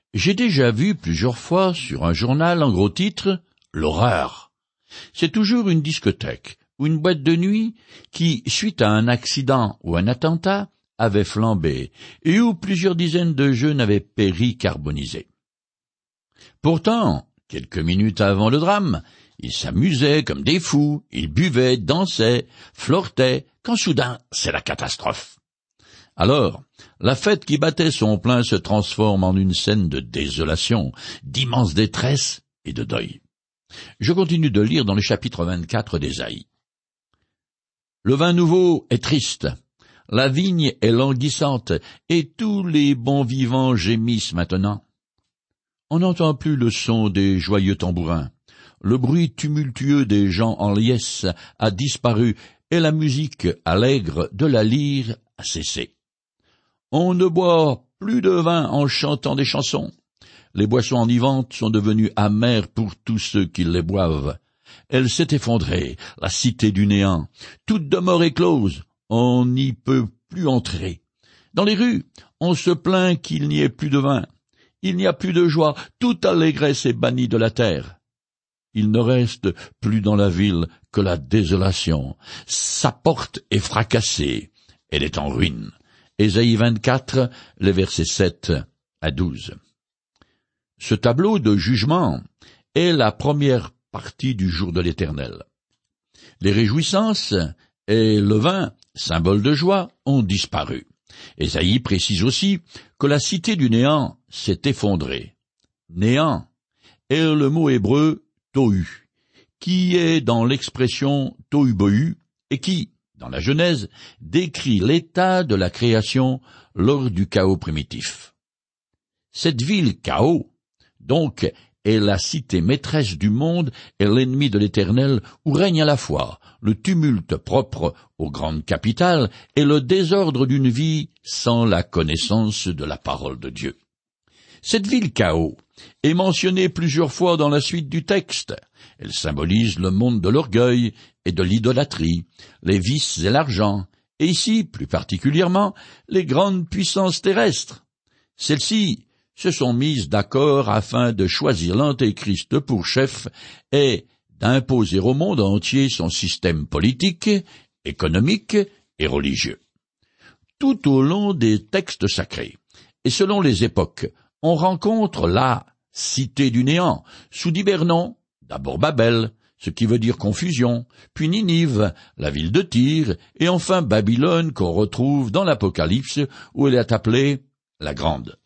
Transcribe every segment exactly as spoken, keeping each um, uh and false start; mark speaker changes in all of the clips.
Speaker 1: J'ai déjà vu plusieurs fois sur un journal en gros titre « L'horreur ». C'est toujours une discothèque ou une boîte de nuit qui, suite à un accident ou un attentat, avait flambé et où plusieurs dizaines de jeunes avaient péri carbonisés. Pourtant, quelques minutes avant le drame, ils s'amusaient comme des fous, ils buvaient, dansaient, flirtaient, quand soudain, c'est la catastrophe. Alors, la fête qui battait son plein se transforme en une scène de désolation, d'immense détresse et de deuil. Je continue de lire dans le chapitre vingt-quatre d'Ésaïe. Le vin nouveau est triste, la vigne est languissante, et tous les bons vivants gémissent maintenant. On n'entend plus le son des joyeux tambourins, le bruit tumultueux des gens en liesse a disparu, et la musique allègre de la lyre a cessé. On ne boit plus de vin en chantant des chansons. Les boissons enivrantes sont devenues amères pour tous ceux qui les boivent. Elle s'est effondrée, la cité du néant. Toute demeure est close, on n'y peut plus entrer. Dans les rues, on se plaint qu'il n'y ait plus de vin. Il n'y a plus de joie, toute allégresse est bannie de la terre. Il ne reste plus dans la ville que la désolation. Sa porte est fracassée, elle est en ruine. Ésaïe vingt-quatre, les versets sept à douze. Ce tableau de jugement est la première partie du jour de l'Éternel. Les réjouissances et le vin, symbole de joie, ont disparu. Ésaïe précise aussi que la cité du néant s'est effondrée. Néant est le mot hébreu tohu, qui est dans l'expression tohu-bohu et qui, dans la Genèse, décrit l'état de la création lors du chaos primitif. Cette ville chaos, donc, est la cité maîtresse du monde et l'ennemi de l'Éternel, où règne à la fois le tumulte propre aux grandes capitales et le désordre d'une vie sans la connaissance de la parole de Dieu. Cette ville chaos est mentionnée plusieurs fois dans la suite du texte. Elle symbolise le monde de l'orgueil et de l'idolâtrie, les vices et l'argent, et ici, plus particulièrement, les grandes puissances terrestres. Celles-ci se sont mises d'accord afin de choisir l'Antéchrist pour chef et d'imposer au monde entier son système politique, économique et religieux. Tout au long des textes sacrés, et selon les époques, on rencontre la cité du néant, sous divers noms, d'abord Babel, ce qui veut dire confusion, puis Ninive, la ville de Tyr, et enfin Babylone qu'on retrouve dans l'Apocalypse, où elle est appelée la Grande.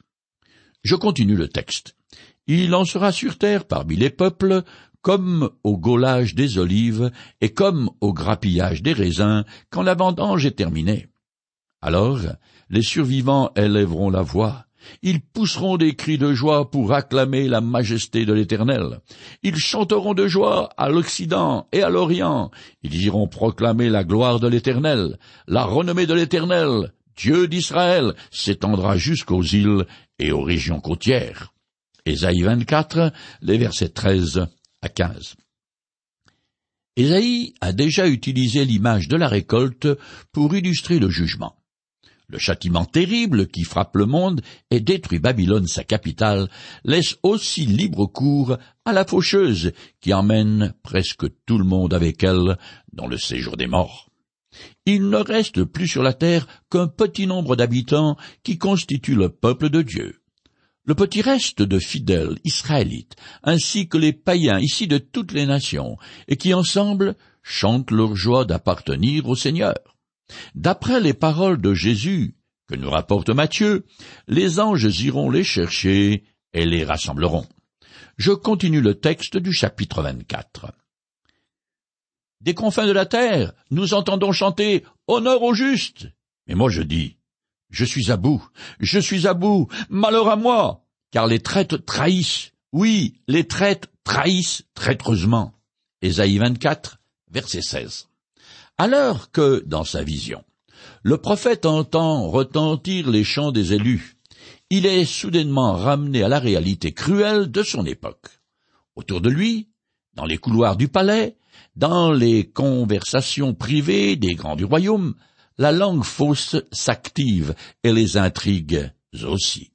Speaker 1: Je continue le texte. Il en sera sur terre parmi les peuples, comme au gaulage des olives et comme au grappillage des raisins, quand la vendange est terminée. Alors, les survivants élèveront la voix. Ils pousseront des cris de joie pour acclamer la majesté de l'Éternel. Ils chanteront de joie à l'Occident et à l'Orient. Ils iront proclamer la gloire de l'Éternel. La renommée de l'Éternel, Dieu d'Israël, s'étendra jusqu'aux îles et aux régions côtières. Ésaïe vingt-quatre, les versets treize à quinze. Ésaïe a déjà utilisé l'image de la récolte pour illustrer le jugement. Le châtiment terrible qui frappe le monde et détruit Babylone, sa capitale, laisse aussi libre cours à la faucheuse qui emmène presque tout le monde avec elle dans le séjour des morts. Il ne reste plus sur la terre qu'un petit nombre d'habitants qui constituent le peuple de Dieu. Le petit reste de fidèles israélites, ainsi que les païens ici de toutes les nations, et qui ensemble chantent leur joie d'appartenir au Seigneur. D'après les paroles de Jésus, que nous rapporte Matthieu, les anges iront les chercher et les rassembleront. Je continue le texte du chapitre vingt-quatre. Des confins de la terre, nous entendons chanter « Honneur au juste !» Mais moi je dis « Je suis à bout, je suis à bout, malheur à moi !» Car les traîtres trahissent, oui, les traîtres trahissent traîtreusement. Ésaïe vingt-quatre, verset seize. Alors que, dans sa vision, le prophète entend retentir les chants des élus, il est soudainement ramené à la réalité cruelle de son époque. Autour de lui, dans les couloirs du palais, dans les conversations privées des grands du royaume, la langue fausse s'active et les intrigues aussi.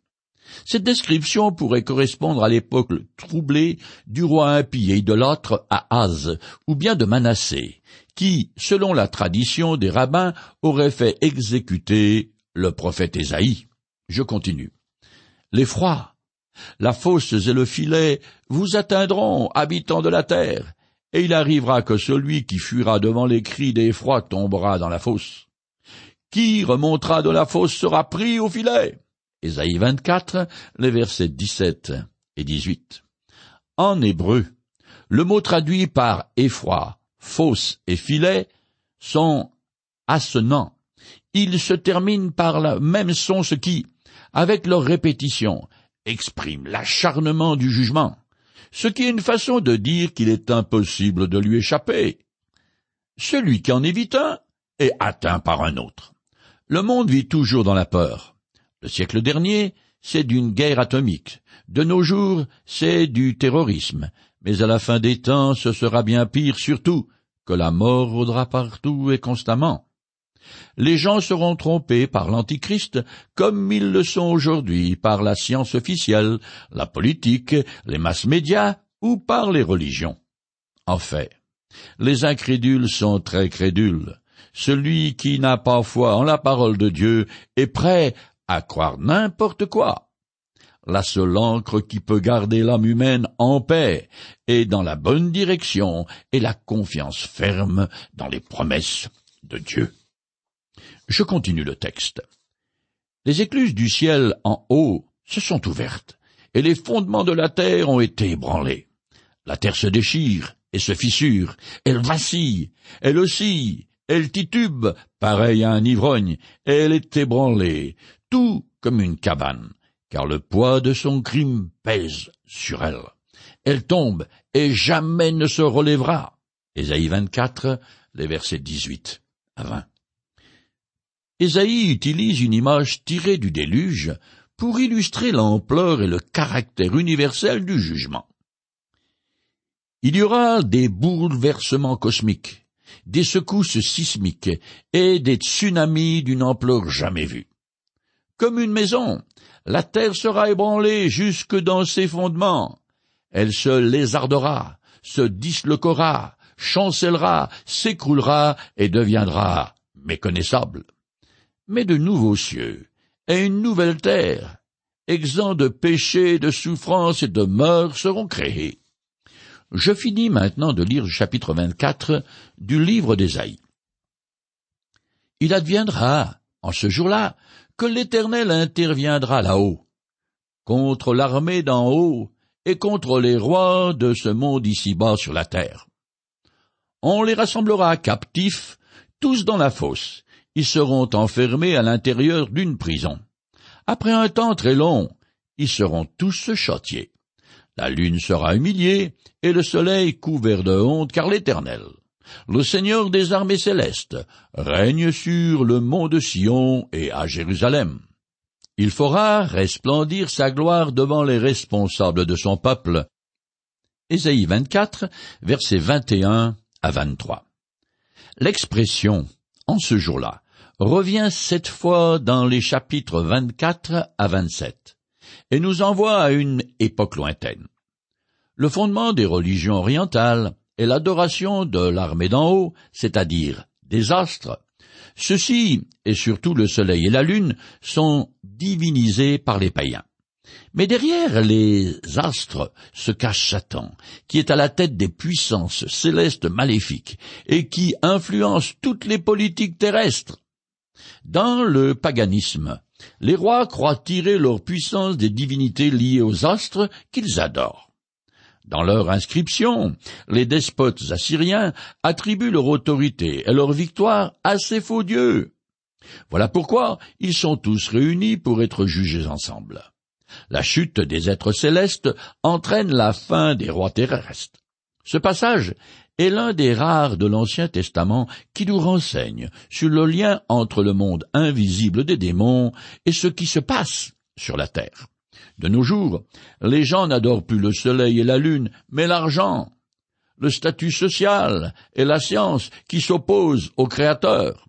Speaker 1: Cette description pourrait correspondre à l'époque troublée du roi impie et idolâtre Ahaz, ou bien de Manassé, qui, selon la tradition des rabbins, aurait fait exécuter le prophète Ésaïe. Je continue. L'effroi, la fosse et le filet vous atteindront, habitants de la terre, et il arrivera que celui qui fuira devant les cris d'effroi tombera dans la fosse. Qui remontera de la fosse sera pris au filet. Ésaïe vingt-quatre, les versets dix-sept et dix-huit. En hébreu, le mot traduit par effroi, fosse et filet sont assonants. Ils se terminent par le même son, ce qui, avec leur répétition, exprime l'acharnement du jugement, ce qui est une façon de dire qu'il est impossible de lui échapper. Celui qui en évite un est atteint par un autre. Le monde vit toujours dans la peur. Le siècle dernier, c'est d'une guerre atomique. De nos jours, c'est du terrorisme. Mais à la fin des temps, ce sera bien pire, surtout que la mort rôdera partout et constamment. Les gens seront trompés par l'Antichrist comme ils le sont aujourd'hui par la science officielle, la politique, les masses-médias ou par les religions. En fait, les incrédules sont très crédules. Celui qui n'a pas foi en la parole de Dieu est prêt à croire n'importe quoi. La seule encre qui peut garder l'âme humaine en paix et dans la bonne direction est la confiance ferme dans les promesses de Dieu. Je continue le texte. Les écluses du ciel en haut se sont ouvertes, et les fondements de la terre ont été ébranlés. La terre se déchire et se fissure, elle vacille, elle oscille, elle titube, pareille à un ivrogne, et elle est ébranlée, tout comme une cabane, car le poids de son crime pèse sur elle. Elle tombe et jamais ne se relèvera. Ésaïe vingt-quatre, les versets dix-huit à vingt. Ésaïe utilise une image tirée du déluge pour illustrer l'ampleur et le caractère universel du jugement. Il y aura des bouleversements cosmiques, des secousses sismiques et des tsunamis d'une ampleur jamais vue. Comme une maison, la terre sera ébranlée jusque dans ses fondements. Elle se lézardera, se disloquera, chancellera, s'écroulera et deviendra méconnaissable. Mais de nouveaux cieux et une nouvelle terre, exempts de péché, de souffrance et de mort, seront créés. Je finis maintenant de lire le chapitre vingt-quatre du livre d'Ésaïe. Il adviendra, en ce jour-là, que l'Éternel interviendra là-haut, contre l'armée d'en haut et contre les rois de ce monde ici-bas sur la terre. On les rassemblera captifs, tous dans la fosse. Ils seront enfermés à l'intérieur d'une prison. Après un temps très long, ils seront tous châtiés. La lune sera humiliée et le soleil couvert de honte, car l'Éternel, le Seigneur des armées célestes, règne sur le mont de Sion et à Jérusalem. Il fera resplendir sa gloire devant les responsables de son peuple. Ésaïe vingt-quatre, versets vingt et un à vingt-trois. L'expression « en ce jour-là » revient cette fois dans les chapitres vingt-quatre à vingt-sept, et nous envoie à une époque lointaine. Le fondement des religions orientales est l'adoration de l'armée d'en haut, c'est-à-dire des astres. Ceux-ci, et surtout le soleil et la lune, sont divinisés par les païens. Mais derrière les astres se cache Satan, qui est à la tête des puissances célestes maléfiques, et qui influence toutes les politiques terrestres. Dans le paganisme, les rois croient tirer leur puissance des divinités liées aux astres qu'ils adorent. Dans leur inscription, les despotes assyriens attribuent leur autorité et leur victoire à ces faux dieux. Voilà pourquoi ils sont tous réunis pour être jugés ensemble. La chute des êtres célestes entraîne la fin des rois terrestres. Ce passage est l'un des rares de l'Ancien Testament qui nous renseigne sur le lien entre le monde invisible des démons et ce qui se passe sur la terre. De nos jours, les gens n'adorent plus le soleil et la lune, mais l'argent, le statut social et la science qui s'opposent au Créateur.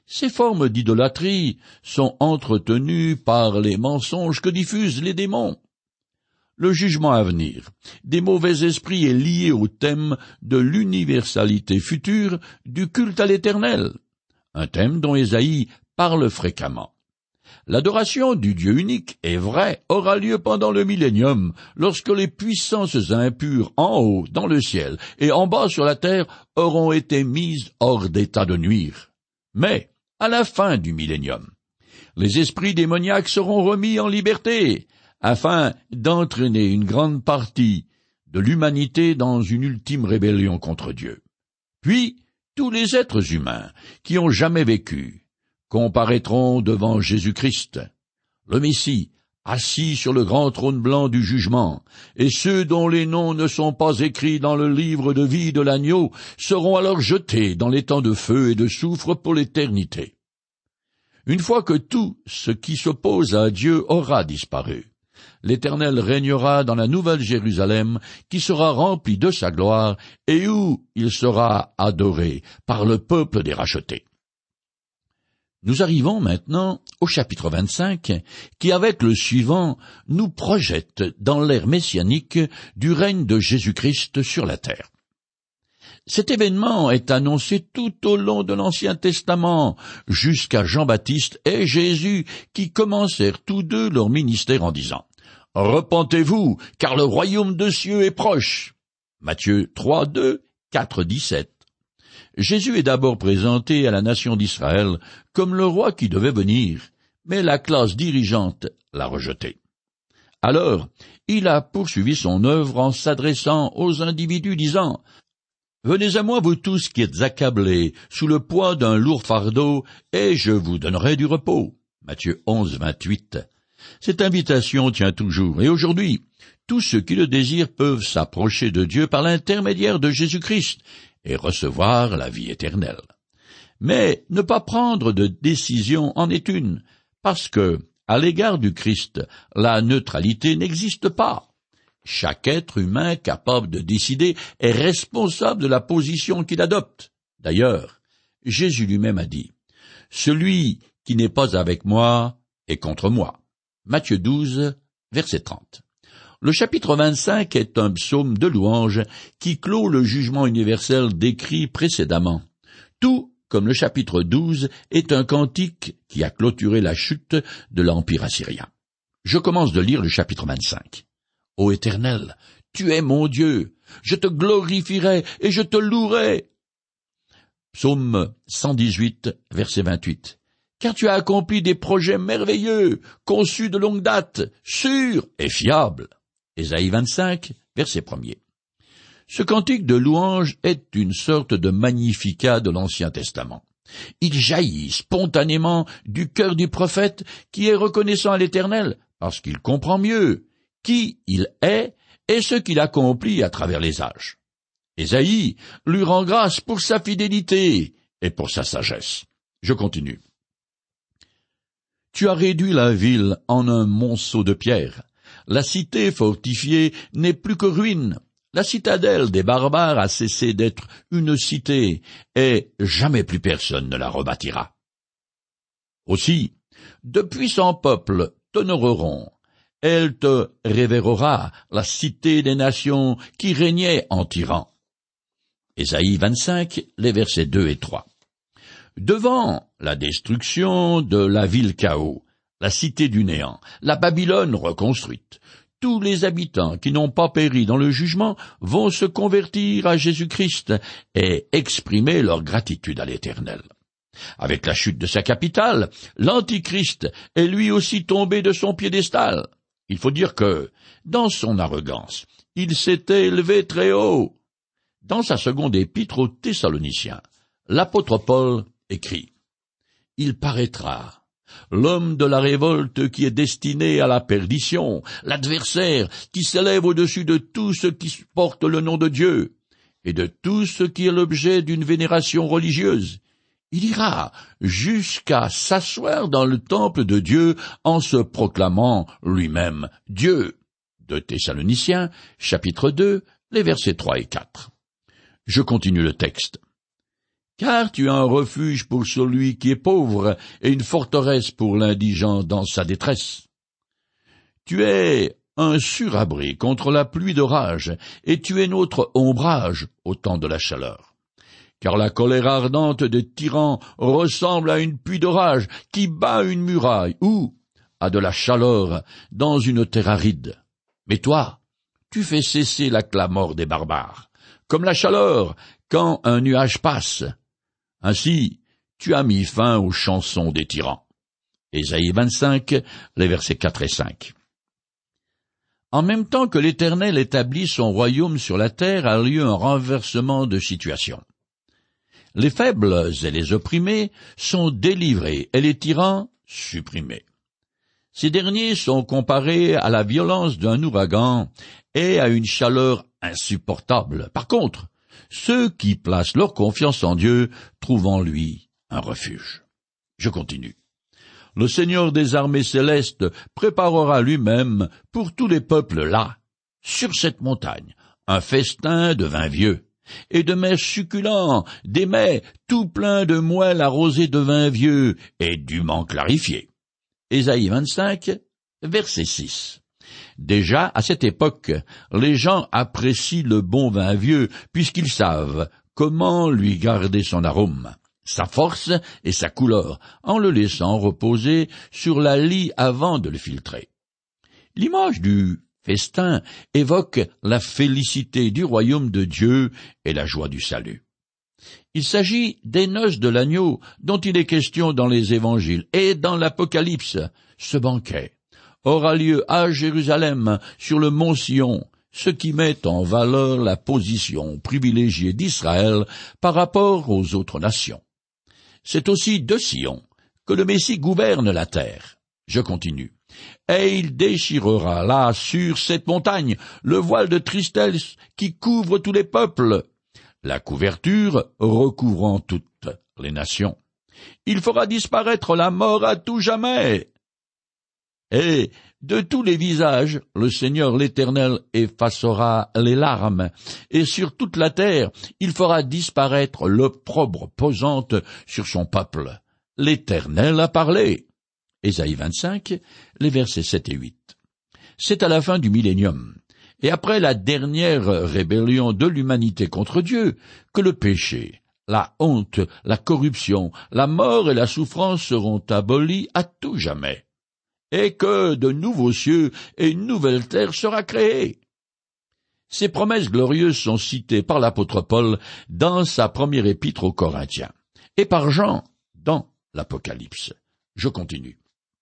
Speaker 1: Ces formes d'idolâtrie sont entretenues par les mensonges que diffusent les démons. Le jugement à venir des mauvais esprits est lié au thème de l'universalité future du culte à l'Éternel, un thème dont Ésaïe parle fréquemment. L'adoration du Dieu unique est vrai aura lieu pendant le millénium, lorsque les puissances impures en haut dans le ciel et en bas sur la terre auront été mises hors d'état de nuire. Mais, à la fin du millénium, les esprits démoniaques seront remis en liberté, afin d'entraîner une grande partie de l'humanité dans une ultime rébellion contre Dieu. Puis, tous les êtres humains qui ont jamais vécu comparaîtront devant Jésus-Christ, le Messie, assis sur le grand trône blanc du jugement, et ceux dont les noms ne sont pas écrits dans le livre de vie de l'agneau seront alors jetés dans les temps de feu et de soufre pour l'éternité. Une fois que tout ce qui s'oppose à Dieu aura disparu, l'Éternel régnera dans la nouvelle Jérusalem qui sera remplie de sa gloire et où il sera adoré par le peuple des rachetés. Nous arrivons maintenant au chapitre vingt-cinq, qui, avec le suivant, nous projette dans l'ère messianique du règne de Jésus-Christ sur la terre. Cet événement est annoncé tout au long de l'Ancien Testament, jusqu'à Jean-Baptiste et Jésus, qui commencèrent tous deux leur ministère en disant « Repentez-vous, car le royaume de cieux est proche » Matthieu trois, deux, quatre, dix-sept. Jésus est d'abord présenté à la nation d'Israël comme le roi qui devait venir, mais la classe dirigeante l'a rejeté. Alors, il a poursuivi son œuvre en s'adressant aux individus disant « Venez à moi vous tous qui êtes accablés sous le poids d'un lourd fardeau, et je vous donnerai du repos. » Matthieu onze, vingt-huit. Cette invitation tient toujours, et aujourd'hui, tous ceux qui le désirent peuvent s'approcher de Dieu par l'intermédiaire de Jésus-Christ, et recevoir la vie éternelle. Mais ne pas prendre de décision en est une, parce que, à l'égard du Christ, la neutralité n'existe pas. Chaque être humain capable de décider est responsable de la position qu'il adopte. D'ailleurs, Jésus lui-même a dit « Celui qui n'est pas avec moi est contre moi ». Matthieu douze, verset trente. Le chapitre vingt-cinq est un psaume de louange qui clôt le jugement universel décrit précédemment. Tout, comme le chapitre douze, est un cantique qui a clôturé la chute de l'Empire assyrien. Je commence de lire le chapitre vingt-cinq. « Ô Éternel, tu es mon Dieu, je te glorifierai et je te louerai. » Psaume cent dix-huit, verset vingt-huit. « Car tu as accompli des projets merveilleux, conçus de longue date, sûrs et fiables. » Ésaïe vingt-cinq, verset premier. Ce cantique de louange est une sorte de magnificat de l'Ancien Testament. Il jaillit spontanément du cœur du prophète qui est reconnaissant à l'Éternel parce qu'il comprend mieux qui il est et ce qu'il accomplit à travers les âges. Ésaïe lui rend grâce pour sa fidélité et pour sa sagesse. Je continue. « Tu as réduit la ville en un monceau de pierre. La cité fortifiée n'est plus que ruine. La citadelle des barbares a cessé d'être une cité, et jamais plus personne ne la rebâtira. Aussi, de puissants peuples t'honoreront. Elle te révérera, la cité des nations qui régnait en tyran. » Ésaïe vingt-cinq, les versets deux et trois. Devant la destruction de la ville chaos, la cité du néant, la Babylone reconstruite, tous les habitants qui n'ont pas péri dans le jugement vont se convertir à Jésus-Christ et exprimer leur gratitude à l'Éternel. Avec la chute de sa capitale, l'Antichrist est lui aussi tombé de son piédestal. Il faut dire que, dans son arrogance, il s'était élevé très haut. Dans sa seconde épître aux Thessaloniciens, l'apôtre Paul écrit « Il paraîtra, l'homme de la révolte qui est destiné à la perdition, l'adversaire qui s'élève au-dessus de tout ce qui porte le nom de Dieu, et de tout ce qui est l'objet d'une vénération religieuse. Il ira jusqu'à s'asseoir dans le temple de Dieu en se proclamant lui-même Dieu. » De Thessaloniciens, chapitre deux, les versets trois et quatre. Je continue le texte. car tu as un refuge pour celui qui est pauvre et une forteresse pour l'indigent dans sa détresse. Tu es un sûr abri contre la pluie d'orage, et tu es notre ombrage au temps de la chaleur. Car la colère ardente des tyrans ressemble à une pluie d'orage qui bat une muraille, ou à de la chaleur dans une terre aride. Mais toi, tu fais cesser la clameur des barbares, comme la chaleur quand un nuage passe. Ainsi, tu as mis fin aux chansons des tyrans. Ésaïe vingt-cinq, les versets quatre et cinq. En même temps que l'Éternel établit son royaume sur la terre, a lieu un renversement de situation. Les faibles et les opprimés sont délivrés et les tyrans supprimés. Ces derniers sont comparés à la violence d'un ouragan et à une chaleur insupportable. Par contre, ceux qui placent leur confiance en Dieu trouvent en lui un refuge. Je continue. Le Seigneur des armées célestes préparera lui-même pour tous les peuples là, sur cette montagne, un festin de vin vieux, et de mets succulents, des mets tout pleins de moelle arrosée de vin vieux et dûment clarifié. Ésaïe vingt-cinq, verset six. Déjà, à cette époque, les gens apprécient le bon vin vieux, puisqu'ils savent comment lui garder son arôme, sa force et sa couleur, en le laissant reposer sur la lie avant de le filtrer. L'image du festin évoque la félicité du royaume de Dieu et la joie du salut. Il s'agit des noces de l'agneau dont il est question dans les évangiles et dans l'Apocalypse. Ce banquet aura lieu à Jérusalem, sur le mont Sion, ce qui met en valeur la position privilégiée d'Israël par rapport aux autres nations. C'est aussi de Sion que le Messie gouverne la terre. Je continue. Et il déchirera là, sur cette montagne, le voile de tristesse qui couvre tous les peuples, la couverture recouvrant toutes les nations. Il fera disparaître la mort à tout jamais. Et de tous les visages, le Seigneur l'Éternel effacera les larmes, et sur toute la terre, il fera disparaître l'opprobre pesante sur son peuple. L'Éternel a parlé. Ésaïe vingt-cinq, les versets sept et huit. C'est à la fin du millénium, et après la dernière rébellion de l'humanité contre Dieu, que le péché, la honte, la corruption, la mort et la souffrance seront abolis à tout jamais, et que de nouveaux cieux et une nouvelle terre sera créée. Ces promesses glorieuses sont citées par l'apôtre Paul dans sa première épître aux Corinthiens, et par Jean dans l'Apocalypse. Je continue.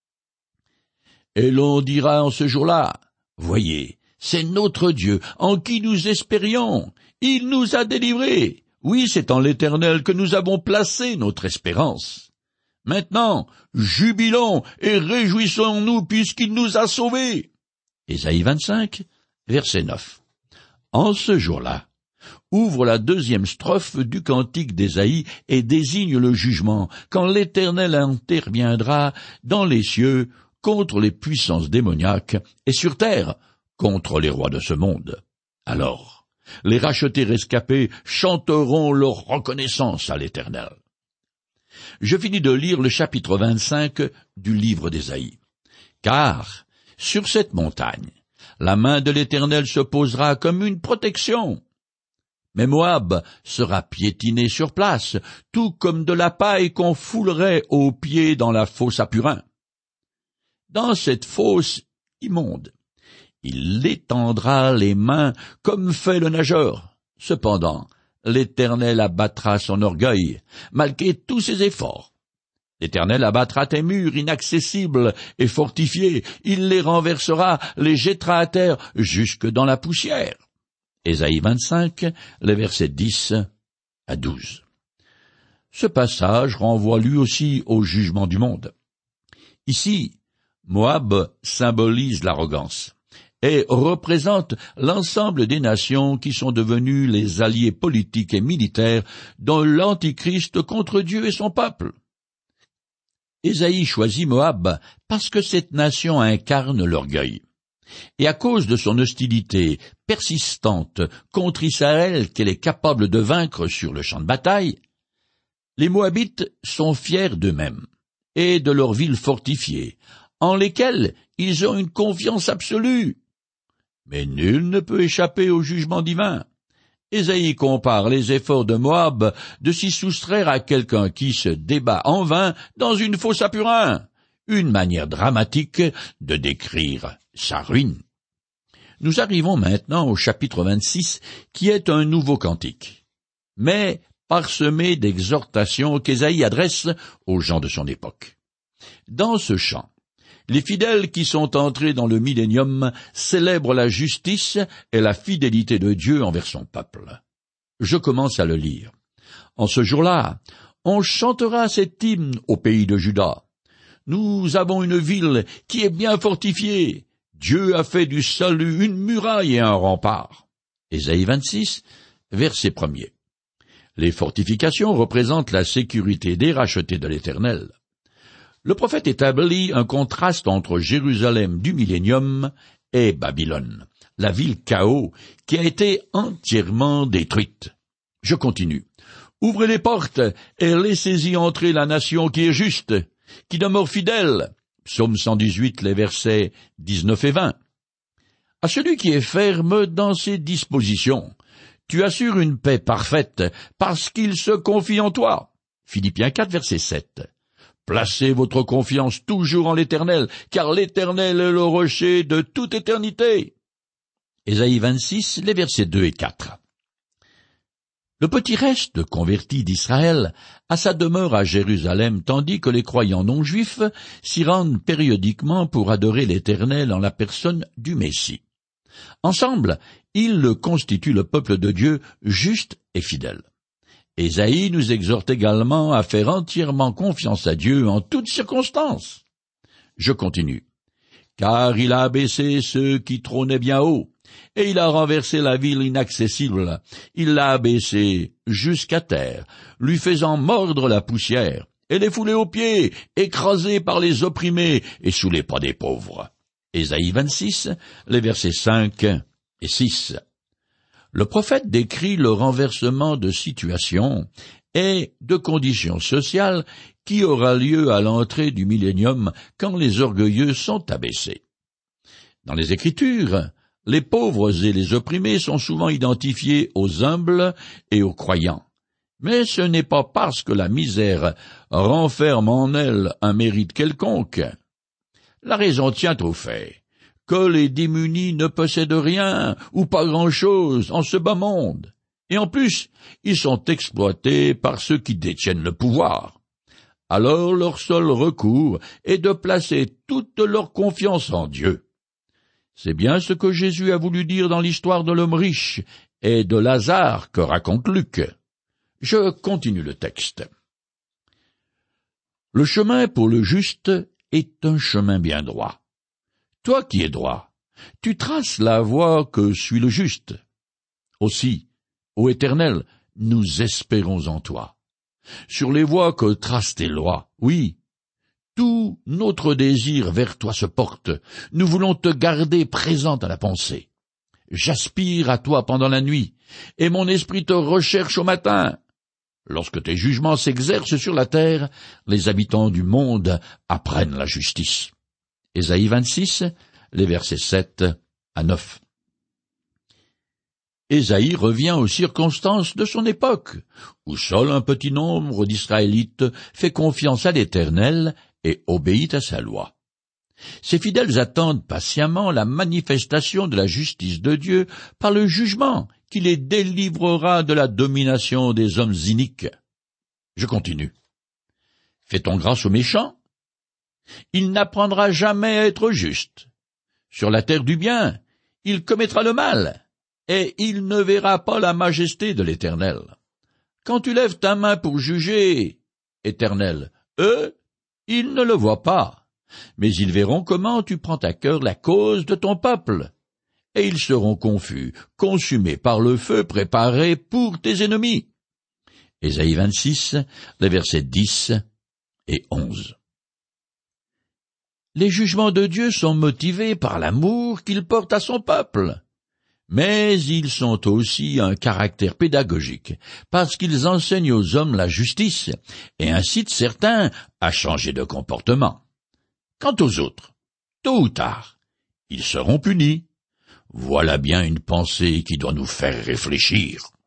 Speaker 1: Et l'on dira en ce jour-là, voyez, c'est notre Dieu, en qui nous espérions, il nous a délivrés. Oui, c'est en l'Éternel que nous avons placé notre espérance. Maintenant, jubilons et réjouissons-nous puisqu'il nous a sauvés. Ésaïe vingt-cinq, verset neuf. En ce jour-là, ouvre la deuxième strophe du cantique d'Ésaïe et désigne le jugement, quand l'Éternel interviendra dans les cieux contre les puissances démoniaques et sur terre contre les rois de ce monde. Alors, les rachetés rescapés chanteront leur reconnaissance à l'Éternel. Je finis de lire le chapitre vingt-cinq du livre d'Ésaïe. Car, sur cette montagne, la main de l'Éternel se posera comme une protection. Mais Moab sera piétiné sur place, tout comme de la paille qu'on foulerait aux pieds dans la fosse à purin. Dans cette fosse immonde, il étendra les mains comme fait le nageur. Cependant, l'Éternel abattra son orgueil, malgré tous ses efforts. L'Éternel abattra tes murs inaccessibles et fortifiés, il les renversera, les jettera à terre jusque dans la poussière. Ésaïe vingt-cinq, les versets dix à douze. Ce passage renvoie lui aussi au jugement du monde. Ici, Moab symbolise l'arrogance et représente l'ensemble des nations qui sont devenues les alliés politiques et militaires de l'Antichrist contre Dieu et son peuple. Ésaïe choisit Moab parce que cette nation incarne l'orgueil. Et à cause de son hostilité persistante contre Israël qu'elle est capable de vaincre sur le champ de bataille, Les Moabites sont fiers d'eux-mêmes et de leurs villes fortifiées, en lesquelles ils ont une confiance absolue. Mais nul ne peut échapper au jugement divin. Ésaïe compare les efforts de Moab de s'y soustraire à quelqu'un qui se débat en vain dans une fosse à purin, une manière dramatique de décrire sa ruine. Nous arrivons maintenant au chapitre vingt-six, qui est un nouveau cantique, mais parsemé d'exhortations qu'Ésaïe adresse aux gens de son époque. Dans ce chant, les fidèles qui sont entrés dans le millénium célèbrent la justice et la fidélité de Dieu envers son peuple. Je commence à le lire. En ce jour-là, on chantera cet hymne au pays de Juda. Nous avons une ville qui est bien fortifiée. Dieu a fait du salut une muraille et un rempart. Ésaïe vingt-six, verset premier. Les fortifications représentent la sécurité des rachetés de l'Éternel. Le prophète établit un contraste entre Jérusalem du millénium et Babylone, la ville chaos qui a été entièrement détruite. Je continue. Ouvrez les portes et laissez-y entrer la nation qui est juste, qui demeure fidèle. Psaume cent dix-huit, les versets dix-neuf et vingt. À celui qui est ferme dans ses dispositions, tu assures une paix parfaite parce qu'il se confie en toi. Philippiens quatre, verset sept. Placez votre confiance toujours en l'Éternel, car l'Éternel est le rocher de toute éternité. Ésaïe vingt-six, les versets deux et quatre. Le petit reste converti d'Israël a sa demeure à Jérusalem, tandis que les croyants non-juifs s'y rendent périodiquement pour adorer l'Éternel en la personne du Messie. Ensemble, ils constituent le peuple de Dieu juste et fidèle. Ésaïe nous exhorte également à faire entièrement confiance à Dieu en toutes circonstances. Je continue. Car il a abaissé ceux qui trônaient bien haut, et il a renversé la ville inaccessible. Il l'a abaissé jusqu'à terre, lui faisant mordre la poussière, et les fouler aux pieds, écrasés par les opprimés et sous les pas des pauvres. Ésaïe vingt-six, les versets cinq et six. Le prophète décrit le renversement de situation et de conditions sociales qui aura lieu à l'entrée du millénium quand les orgueilleux sont abaissés. Dans les Écritures, les pauvres et les opprimés sont souvent identifiés aux humbles et aux croyants. Mais ce n'est pas parce que la misère renferme en elle un mérite quelconque. La raison tient au fait que les démunis ne possèdent rien ou pas grand-chose en ce bas monde, et en plus, ils sont exploités par ceux qui détiennent le pouvoir. Alors leur seul recours est de placer toute leur confiance en Dieu. C'est bien ce que Jésus a voulu dire dans l'histoire de l'homme riche et de Lazare que raconte Luc. Je continue le texte. Le chemin pour le juste est un chemin bien droit. Toi qui es droit, tu traces la voie que suit le juste. Aussi, ô Éternel, nous espérons en toi. Sur les voies que tracent tes lois, oui, tout notre désir vers toi se porte. Nous voulons te garder présente à la pensée. J'aspire à toi pendant la nuit, et mon esprit te recherche au matin. Lorsque tes jugements s'exercent sur la terre, les habitants du monde apprennent la justice. Ésaïe vingt-six, les versets sept à neuf. Ésaïe revient aux circonstances de son époque, où seul un petit nombre d'Israélites fait confiance à l'Éternel et obéit à sa loi. Ses fidèles attendent patiemment la manifestation de la justice de Dieu par le jugement qui les délivrera de la domination des hommes iniques. Je continue. Fait-on grâce aux méchants? Il n'apprendra jamais à être juste. Sur la terre du bien, il commettra le mal, et il ne verra pas la majesté de l'Éternel. Quand tu lèves ta main pour juger, Éternel, eux, ils ne le voient pas, mais ils verront comment tu prends à cœur la cause de ton peuple, et ils seront confus, consumés par le feu préparé pour tes ennemis. Ésaïe vingt-six, les versets dix et onze. Les jugements de Dieu sont motivés par l'amour qu'il porte à son peuple. Mais ils sont aussi un caractère pédagogique, parce qu'ils enseignent aux hommes la justice et incitent certains à changer de comportement. Quant aux autres, tôt ou tard, ils seront punis. Voilà bien une pensée qui doit nous faire réfléchir.